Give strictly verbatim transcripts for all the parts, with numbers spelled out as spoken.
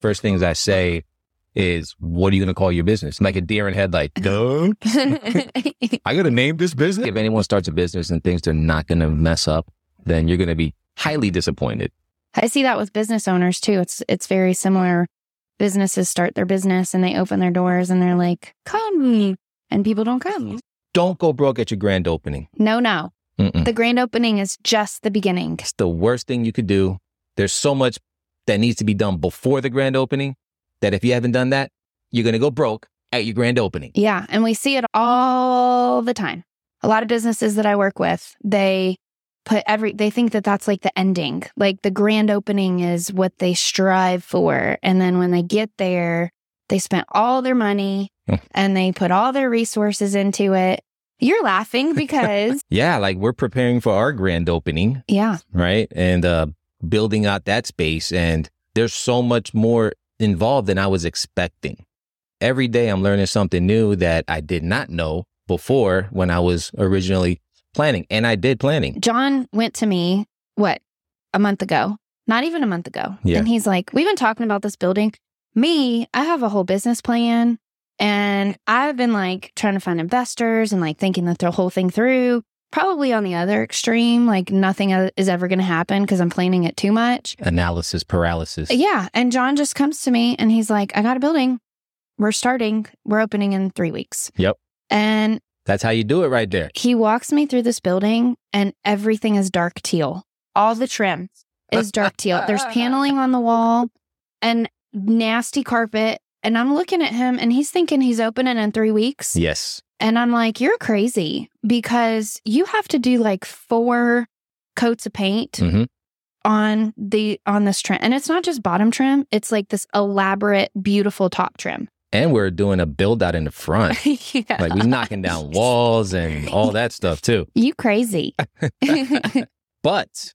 first things I say is, what are you going to call your business? Like a deer in headlight. Duh. I got to name this business. If anyone starts a business and thinks they're not going to mess up, then you're going to be highly disappointed. I see that with business owners too. It's it's very similar. Businesses start their business and they open their doors and they're like, come, and people don't come. Don't go broke at your grand opening. No, no. Mm-mm. The grand opening is just the beginning. It's the worst thing you could do. There's so much that needs to be done before the grand opening that if you haven't done that, you're going to go broke at your grand opening. Yeah. And we see it all the time. A lot of businesses that I work with, they put every, they think that that's like the ending. Like the grand opening is what they strive for. And then when they get there, they spent all their money and they put all their resources into it. You're laughing because... yeah, like we're preparing for our grand opening. Yeah. Right. And uh, building out that space. And there's so much more involved than I was expecting. Every day I'm learning something new that I did not know before when I was originally planning. And I did planning. John went to me, what, a month ago? Not even a month ago. Yeah. And he's like, we've been talking about this building. Me, I have a whole business plan. And I've been like trying to find investors and like thinking the th- whole thing through. Probably on the other extreme, like nothing is ever going to happen because I'm planning it too much. Analysis paralysis. Yeah. And John just comes to me and he's like, I got a building. We're starting. We're opening in three weeks. Yep. And that's how you do it right there. He walks me through this building and everything is dark teal. All the trim is dark teal. There's paneling on the wall and nasty carpet. And I'm looking at him and he's thinking he's opening in three weeks. Yes. And I'm like, you're crazy because you have to do like four coats of paint mm-hmm. on the on this trim. And it's not just bottom trim. It's like this elaborate, beautiful top trim. And we're doing a build out in the front. Yeah. Like we're knocking down walls and all that stuff too. You crazy. But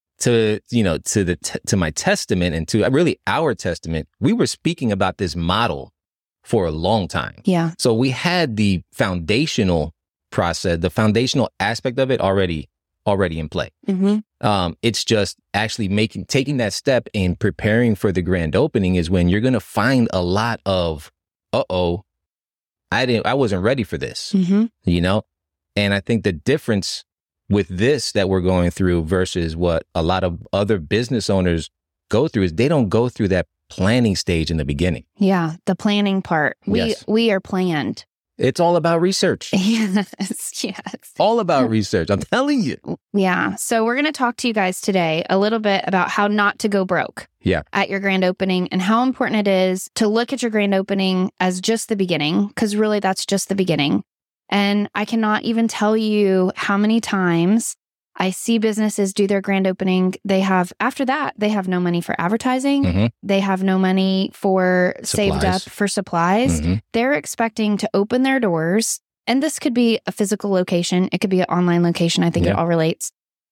to, you know, to the t- to my testament and to really our testament, we were speaking about this model for a long time. Yeah. So we had the foundational process, the foundational aspect of it already, already in play. Mm-hmm. Um, it's just actually making, taking that step and preparing for the grand opening is when you're going to find a lot of, uh-oh, I didn't, I wasn't ready for this, mm-hmm. you know? And I think the difference with this that we're going through versus what a lot of other business owners go through is they don't go through that planning stage in the beginning. Yeah, the planning part. We Yes. we are planned. It's all about research. Yes, yes. All about research. I'm telling you. Yeah. So we're going to talk to you guys today a little bit about how not to go broke. Yeah. At your grand opening and how important it is to look at your grand opening as just the beginning, because really that's just the beginning. And I cannot even tell you how many times I see businesses do their grand opening. They have, after that, they have no money for advertising. Mm-hmm. They have no money for saved up Supplies. for supplies. Mm-hmm. They're expecting to open their doors. And this could be a physical location. It could be an online location. I think Yeah. it all relates.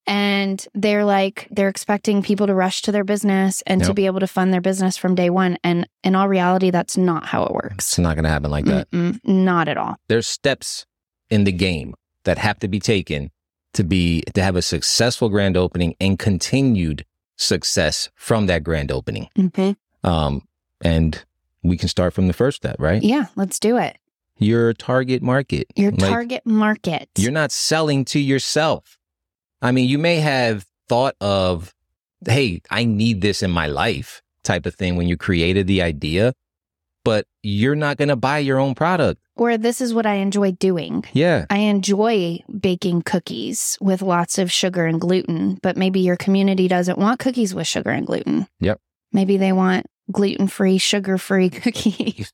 And they're like, they're expecting people to rush to their business and to Yep. be able to fund their business from day one. And in all reality, that's not how it works. It's not going to happen like that. Mm-mm, not at all. There's steps in the game that have to be taken to be to have a successful grand opening and continued success from that grand opening. Mm-hmm. Um, and we can start from the first step, right? Yeah, let's do it. Your target market. Your Like, target market. You're not selling to yourself. I mean, you may have thought of, hey, I need this in my life type of thing when you created the idea, but you're not going to buy your own product. Or this is what I enjoy doing. Yeah. I enjoy baking cookies with lots of sugar and gluten, but maybe your community doesn't want cookies with sugar and gluten. Yep. Maybe they want gluten-free, sugar-free cookies.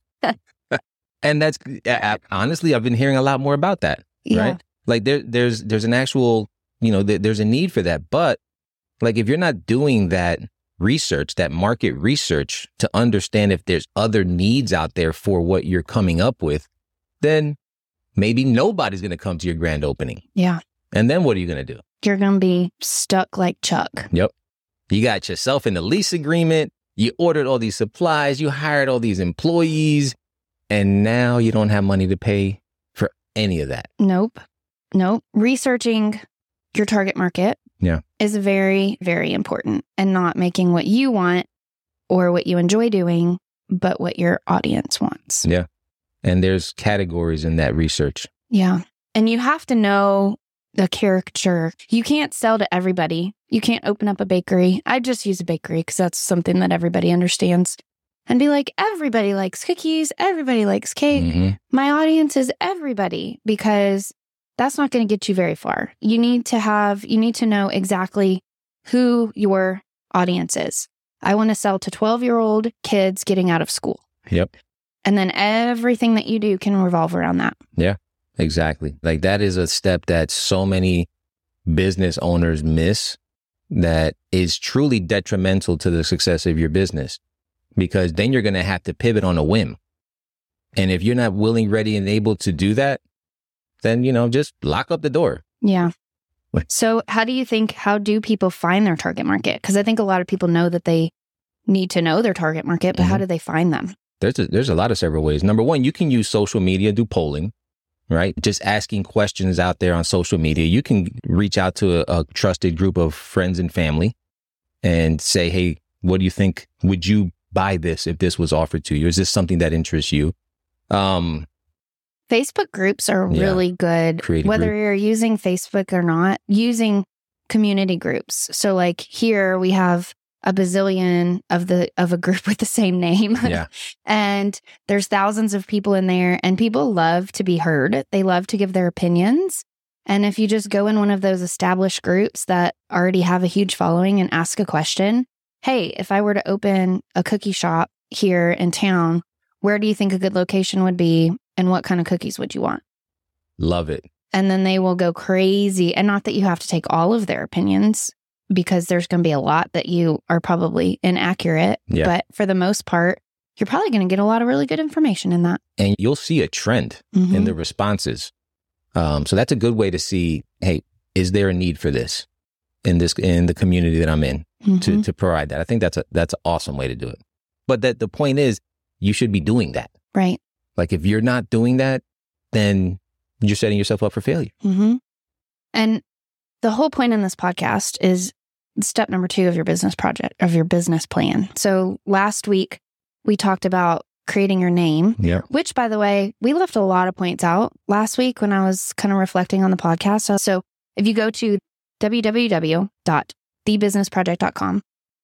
And that's I, I- honestly, I've been hearing a lot more about that. Yeah. Right. Like there, there's, there's an actual, you know, there, there's a need for that. But like, if you're not doing that research, that market research to understand if there's other needs out there for what you're coming up with, then maybe nobody's going to come to your grand opening. Yeah. And then what are you going to do? You're going to be stuck like Chuck. Yep. You got yourself in the lease agreement. You ordered all these supplies. You hired all these employees. And now you don't have money to pay for any of that. Nope. Nope. Researching your target market Yeah. is very, very important, and not making what you want or what you enjoy doing, but what your audience wants. Yeah. And there's categories in that research. Yeah. And you have to know the character. You can't sell to everybody. You can't open up a bakery. I just use a bakery because that's something that everybody understands. And be like, everybody likes cookies. Everybody likes cake. Mm-hmm. My audience is everybody, because that's not going to get you very far. You need to have, you need to know exactly who your audience is. I want to sell to twelve-year-old kids getting out of school. Yep. And then everything that you do can revolve around that. Yeah, exactly. Like that is a step that so many business owners miss that is truly detrimental to the success of your business, because then you're going to have to pivot on a whim. And if you're not willing, ready, and able to do that, then, you know, just lock up the door. Yeah. What? So how do you think, how do people find their target market? Because I think a lot of people know that they need to know their target market, but mm-hmm. how do they find them? There's a, there's a lot of several ways. Number one, you can use social media, do polling, right? Just asking questions out there on social media. You can reach out to a, a trusted group of friends and family and say, hey, what do you think? Would you buy this if this was offered to you? Is this something that interests you? Um, Facebook groups are yeah, really good, whether group. You're using Facebook or not, using community groups. So like here we have a bazillion of the of a group with the same name. Yeah. And there's thousands of people in there, and people love to be heard. They love to give their opinions. And if you just go in one of those established groups that already have a huge following and ask a question, hey, if I were to open a cookie shop here in town, where do you think a good location would be? And what kind of cookies would you want? Love it. And then they will go crazy. And not that you have to take all of their opinions, because there's going to be a lot that you are probably inaccurate. Yeah. But for the most part, you're probably going to get a lot of really good information in that. And you'll see a trend mm-hmm. in the responses. Um, so that's a good way to see, hey, is there a need for this in this in the community that I'm in mm-hmm. to to provide that? I think that's a that's an awesome way to do it. But that the point is, you should be doing that. Right. Like if you're not doing that, then you're setting yourself up for failure. Mm-hmm. And the whole point in this podcast is step number two of your business project, of your business plan. So last week we talked about creating your name, yeah. which, by the way, we left a lot of points out last week when I was kind of reflecting on the podcast. So if you go to w w w dot the business project dot com,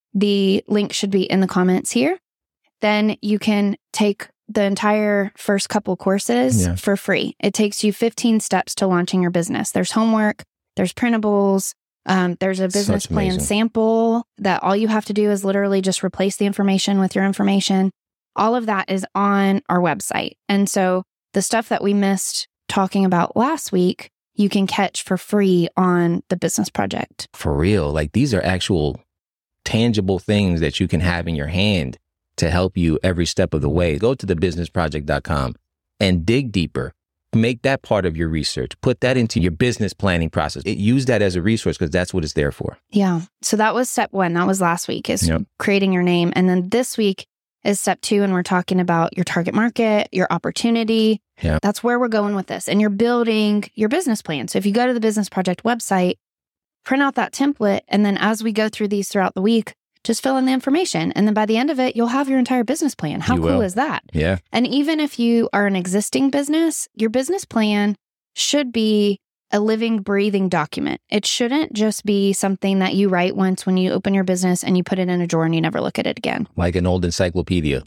the link should be in the comments here. Then you can take the entire first couple courses yeah. for free. It takes you fifteen steps to launching your business. There's homework, there's printables, um, there's a business Such plan amazing. sample that all you have to do is literally just replace the information with your information. All of that is on our website. And so the stuff that we missed talking about last week, you can catch for free on the Business Project. For real. Like these are actual tangible things that you can have in your hand to help you every step of the way. Go to the business project dot com and dig deeper. Make that part of your research. Put that into your business planning process. It, use that as a resource because that's what it's there for. Yeah. So that was step one. That was last week, is yep. creating your name. And then this week is step two. And we're talking about your target market, your opportunity. Yeah. That's where we're going with this. And you're building your business plan. So if you go to the Business Project website, print out that template. And then as we go through these throughout the week, just fill in the information. And then by the end of it, you'll have your entire business plan. How you cool will. is that? Yeah. And even if you are an existing business, your business plan should be a living, breathing document. It shouldn't just be something that you write once when you open your business and you put it in a drawer and you never look at it again. Like an old encyclopedia.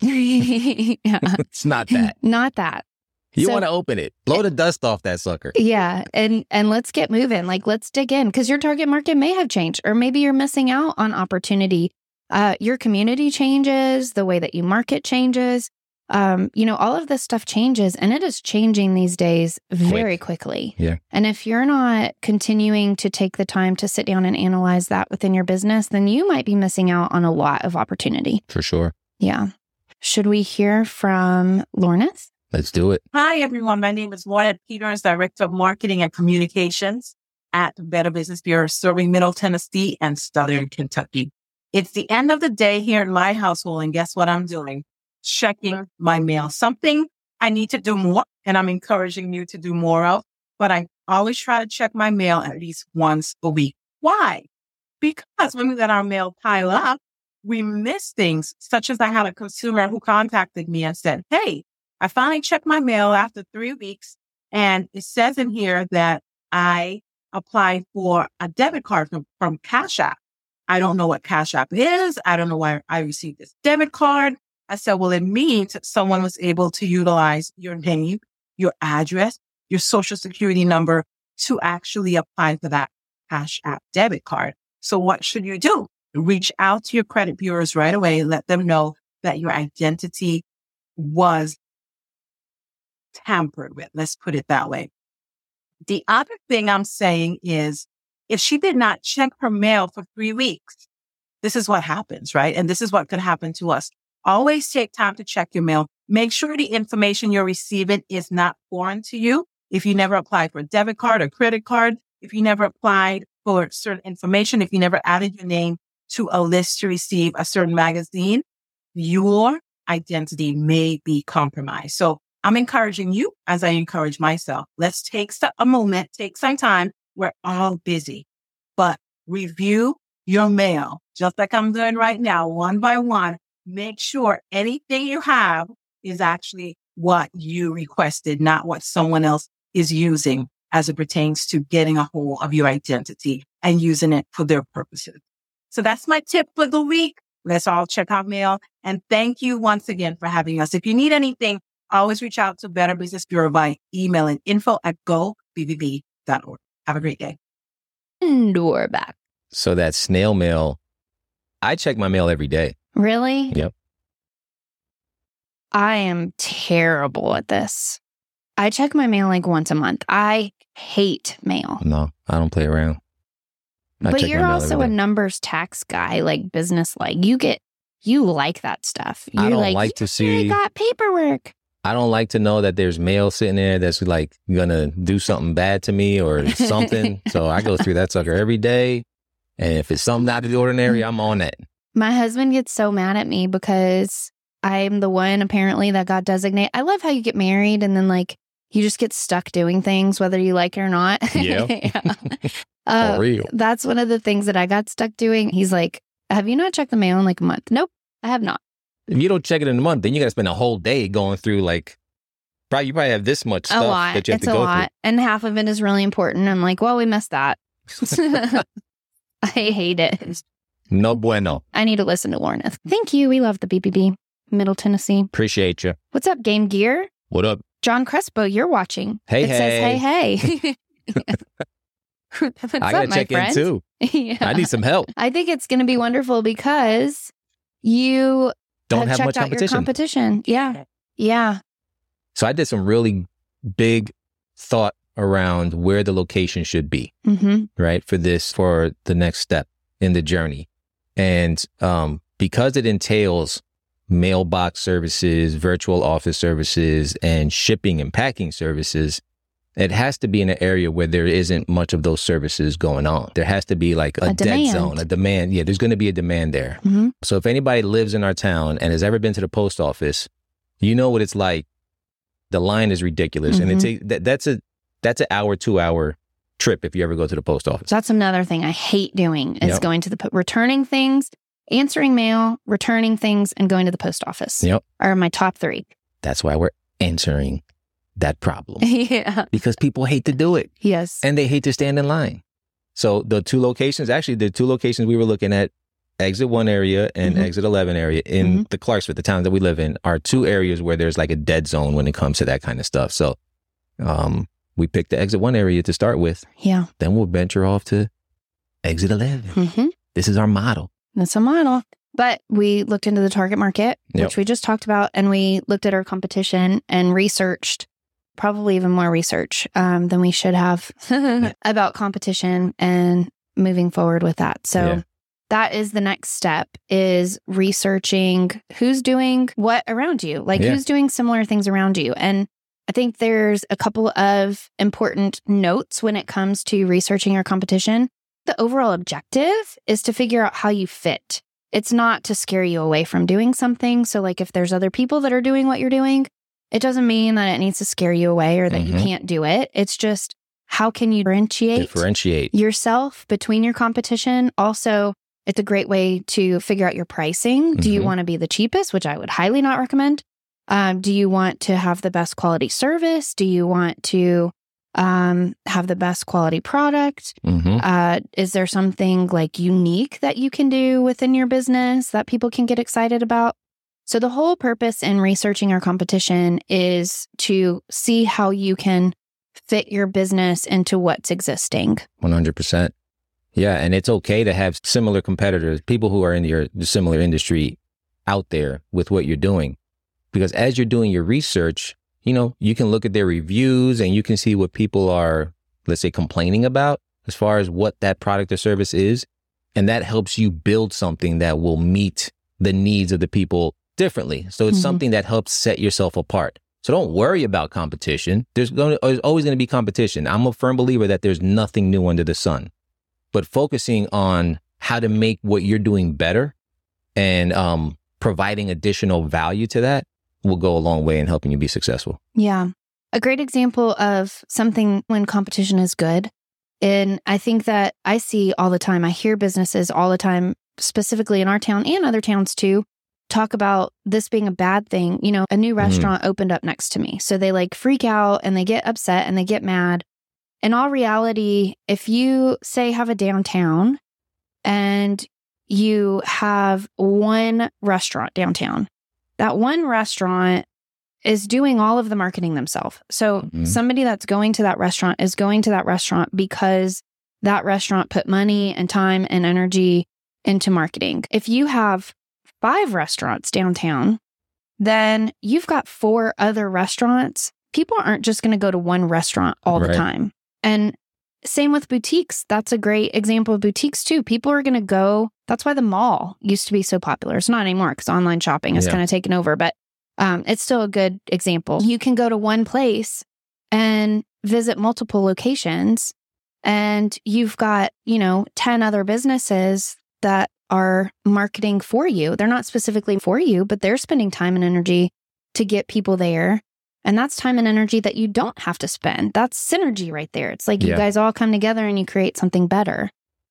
Yeah. It's not that. Not that. You So- want to open it. Blow the dust off that sucker. Yeah. And and let's get moving. Like, let's dig in, because your target market may have changed, or maybe you're missing out on opportunity. Uh, your community changes, the way that you market changes. Um, you know, all of this stuff changes, and it is changing these days very quickly. Yeah. And if you're not continuing to take the time to sit down and analyze that within your business, then you might be missing out on a lot of opportunity. For sure. Yeah. Should we hear from Lornith? Let's do it. Hi, everyone. My name is Lorna Peters, Director of Marketing and Communications at Better Business Bureau, serving Middle Tennessee and Southern Kentucky. It's the end of the day here in my household, and guess what I'm doing? Checking my mail. Something I need to do more, and I'm encouraging you to do more of, but I always try to check my mail at least once a week. Why? Because when we let our mail pile up, we miss things, such as I had a consumer who contacted me and said, hey, I finally checked my mail after three weeks. And it says in here that I applied for a debit card from, from Cash App. I don't know what Cash App is. I don't know why I received this debit card. I said, well, it means someone was able to utilize your name, your address, your social security number to actually apply for that Cash App debit card. So what should you do? Reach out to your credit bureaus right away. Let them know that your identity was tampered with. Let's put it that way. The other thing I'm saying is, if she did not check her mail for three weeks, this is what happens, right? And this is what could happen to us. Always take time to check your mail. Make sure the information you're receiving is not foreign to you. If you never applied for a debit card or credit card, if you never applied for certain information, if you never added your name to a list to receive a certain magazine, your identity may be compromised. So I'm encouraging you, as I encourage myself, let's take a moment, take some time. We're all busy, but review your mail, just like I'm doing right now, one by one. Make sure anything you have is actually what you requested, not what someone else is using as it pertains to getting a hold of your identity and using it for their purposes. So that's my tip for the week. Let's all check our mail. And thank you once again for having us. If you need anything, always reach out to Better Business Bureau by emailing info at go b b b dot org. Have a great day. And we're back. So that snail mail, I check my mail every day. Really? Yep. I am terrible at this. I check my mail like once a month. I hate mail. No, I don't play around. I but check you're my mail also every a day. numbers tax guy, like business like. You get, you like that stuff. You're I don't like, like to "Yeah, see- I got paperwork. I don't like to know that there's mail sitting there that's like gonna do something bad to me or something. So I go through that sucker every day. And if it's something out of the ordinary, I'm on that. My husband gets so mad at me because I'm the one apparently that got designated. I love how you get married and then like you just get stuck doing things whether you like it or not. Yeah. yeah. Uh, For real. That's one of the things that I got stuck doing. He's like, have you not checked the mail in like a month? Nope, I have not. If you don't check it in a month, then you got to spend a whole day going through like, probably you probably have this much stuff A lot. that you have It's to a go lot. And half of it is really important. I'm like, well, we missed that. I hate it. through. No bueno. I need to listen to Lorna. Thank you. We love the B B B. Middle Tennessee. Appreciate you. What's up, Game Gear? What up? John Crespo, you're watching. Hey, it hey. says, hey, hey. What's I up, gotta my check friend? in too. yeah. I need some help. I think it's going to be wonderful because you Don't have checked much out your competition. competition. Yeah. Yeah. So I did some really big thought around where the location should be, Mm-hmm. right? For this, for the next step in the journey. And um, because it entails mailbox services, virtual office services, and shipping and packing services, it has to be in an area where there isn't much of those services going on. There has to be like a, A dead demand. zone, a demand. Yeah, there's going to be a demand there. Mm-hmm. So if anybody lives in our town and has ever been to the post office, you know what it's like. The line is ridiculous. And it Mhm. takes that, that's a that's an hour, two hour trip if you ever go to the post office. So that's another thing I hate doing is Yep. going to the, po- returning things, answering mail, returning things, and going to the post office Yep. are my top three. That's why we're answering that problem. yeah. Because people hate to do it Yes. and they hate to stand in line. So the two locations, actually the two locations we were looking at, exit one area and Mhm. exit eleven area in Mhm. the Clarksville, the town that we live in, are two areas where there's like a dead zone when it comes to that kind of stuff. So um, we picked the exit one area to start with. yeah. Then we'll venture off to exit eleven. Mm-hmm. This is our model. That's a model. But we looked into the target market, Yep. which we just talked about, and we looked at our competition and researched, probably even more research um, than we should have about competition and moving forward with that. So Yeah. that is the next step, is researching who's doing what around you, like Yeah. who's doing similar things around you. And I think there's a couple of important notes when it comes to researching your competition. The overall objective is to figure out how you fit. It's not to scare you away from doing something. So like if there's other people that are doing what you're doing, it doesn't mean that it needs to scare you away or that you Mhm. can't do it. It's just how can you differentiate Differentiate. yourself between your competition? Also, It's a great way to figure out your pricing. Do you Mhm. want to be the cheapest, which I would highly not recommend? Um, do you want to have the best quality service? Do you want to um, have the best quality product? Mm-hmm. Uh, is there something like unique that you can do within your business that people can get excited about? So the whole purpose in researching our competition is to see how you can fit your business into what's existing. one hundred percent. Yeah. And it's okay to have similar competitors, people who are in your similar industry out there with what you're doing. Because as you're doing your research, you know, you can look at their reviews and you can see what people are, let's say, complaining about as far as what that product or service is. And that helps you build something that will meet the needs of the people differently. So it's Mhm. something that helps set yourself apart. So don't worry about competition. There's, going to, there's always going to be competition. I'm a firm believer that there's nothing new under the sun. But focusing on how to make what you're doing better and um, providing additional value to that will go a long way in helping you be successful. Yeah. A great example of something when competition is good. And I think that I see all the time, I hear businesses all the time, specifically in our town and other towns too, talk about this being a bad thing. You know, a new restaurant opened up next to me. So they like freak out and they get upset and they get mad. In all reality, if you say have a downtown and you have one restaurant downtown, that one restaurant is doing all of the marketing themselves. So Mhm. somebody that's going to that restaurant is going to that restaurant because that restaurant put money and time and energy into marketing. If you have five restaurants downtown, then you've got four other restaurants. People aren't just going to go to one restaurant all the Right. time. And same with boutiques. That's a great example of boutiques too. People are going to go. That's why the mall used to be so popular. It's not anymore because online shopping has Yeah. kind of taken over, but um, it's still a good example. You can go to one place and visit multiple locations, and you've got, you know, ten other businesses that are marketing for you. They're not specifically for you, but they're spending time and energy to get people there. And that's time and energy that you don't have to spend. That's synergy right there. It's like you Yeah. guys all come together and you create something better.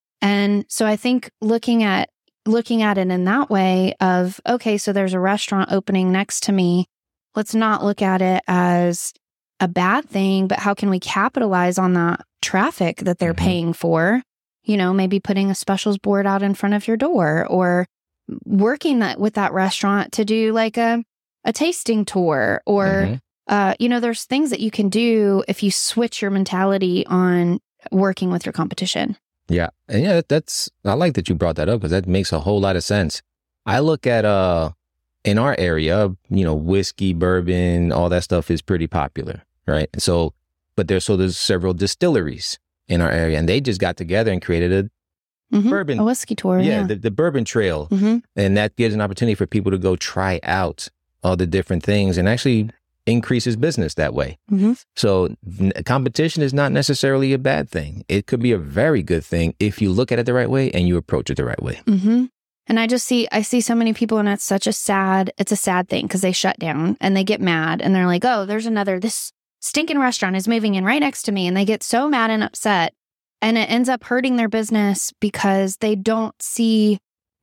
And so I think looking at looking at it in that way of, okay, so there's a restaurant opening next to me. Let's not look at it as a bad thing, but how can we capitalize on that traffic that they're Mhm. paying for? You know, maybe putting a specials board out in front of your door, or working that with that restaurant to do like a, a tasting tour, or Mhm. Uh, you know, there's things that you can do if you switch your mentality on working with your competition. Yeah. And yeah, that- that's, I like that you brought that up because that makes a whole lot of sense. I look at, uh, in our area, you know, whiskey, bourbon, all that stuff is pretty popular, right? So, but there's, so there's several distilleries in our area and they just got together and created a, Mhm. Bourbon. A whiskey tour. yeah, Yeah. the, the bourbon trail. hmm And that gives an opportunity for people to go try out all the different things and actually increases business that way. hmm So n- competition is not necessarily a bad thing. It could be a very good thing if you look at it the right way and you approach it the right way. hmm And I just see, I see so many people, and it's such a sad, it's a sad thing because they shut down and they get mad and they're like, oh, there's another, this stinking restaurant is moving in right next to me. And they get so mad and upset, and it ends up hurting their business because they don't see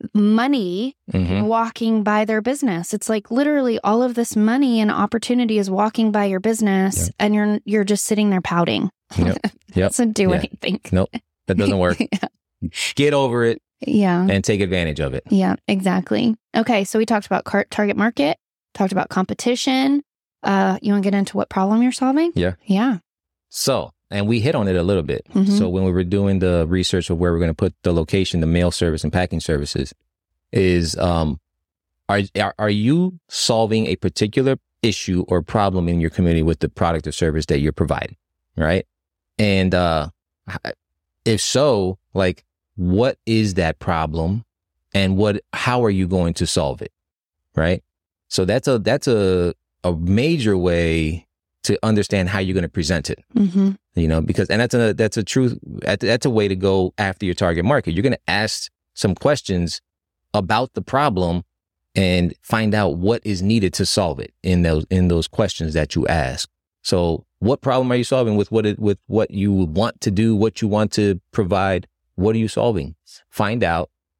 money Mm-hmm. walking by their business. It's like literally all of this money and opportunity is walking by your business, Yep. and you're you're just sitting there pouting. Yep. Yep. Doesn't do Yeah. anything. Nope, that doesn't work. Get over it Yeah. and take advantage of it. Yeah, exactly. Okay, so we talked about car- target market, talked about competition. Uh, you want to get into what problem you're solving? Yeah. Yeah. So, and we hit on it a little bit. Mhm. So when we were doing the research of where we're going to put the location, the mail service and packing services, is um, are, are are you solving a particular issue or problem in your community with the product or service that you're providing, right? And uh, if so, like, what is that problem, and what how are you going to solve it, right? So that's a that's a a major way to understand how you're going to present it. Mm-hmm. You know, because, and that's a, that's a true, that's a way to go after your target market. You're going to ask some questions about the problem and find out what is needed to solve it in those, in those questions that you ask. So what problem are you solving with what it, with what you want to do, what you want to provide? What are you solving? Find out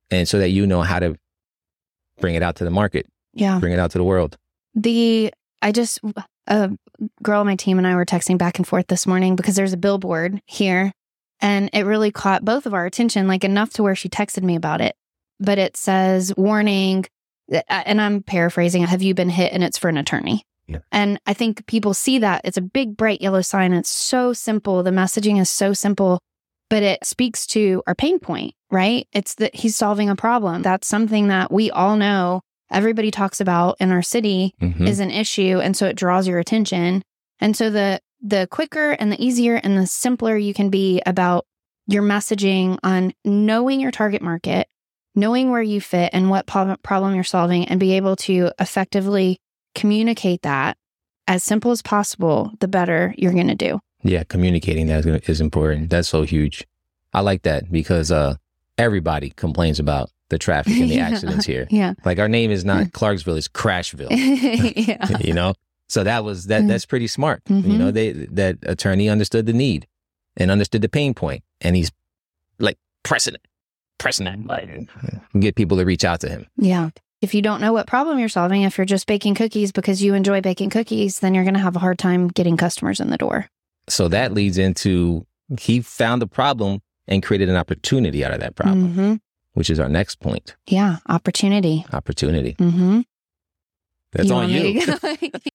And so that you know how to bring it out to the market, Yeah. bring it out to the world. The, I just, a girl on my team and I were texting back and forth this morning because there's a billboard here and it really caught both of our attention, like enough to where she texted me about it. But it says, warning, and I'm paraphrasing, have you been hit? And it's for an attorney. Yeah. And I think people see that. It's a big, bright yellow sign. It's so simple. The messaging is so simple, but it speaks to our pain point, right? It's that he's solving a problem. That's something that we all know everybody talks about in our city Mm-hmm. is an issue. And so it draws your attention. And so the the quicker and the easier and the simpler you can be about your messaging on knowing your target market, knowing where you fit and what po- problem you're solving, and be able to effectively communicate that as simple as possible, the better you're going to do. Yeah, communicating that is, gonna, is important. That's so huge. I like that because uh, everybody complains about the traffic and the Yeah. accidents here. Yeah. Like our name is not Clarksville, it's Crashville. Yeah. You know, so that was that. That's pretty smart. Mhm. You know, they that attorney understood the need and understood the pain point, and he's like pressing it, pressing that button, get people to reach out to him. Yeah. If you don't know what problem you're solving, if you're just baking cookies because you enjoy baking cookies, then you're going to have a hard time getting customers in the door. So that leads into he found a problem and created an opportunity out of that problem, Mm-hmm. which is our next point. Yeah. Opportunity. Opportunity. Mm-hmm. That's on want me you. to go?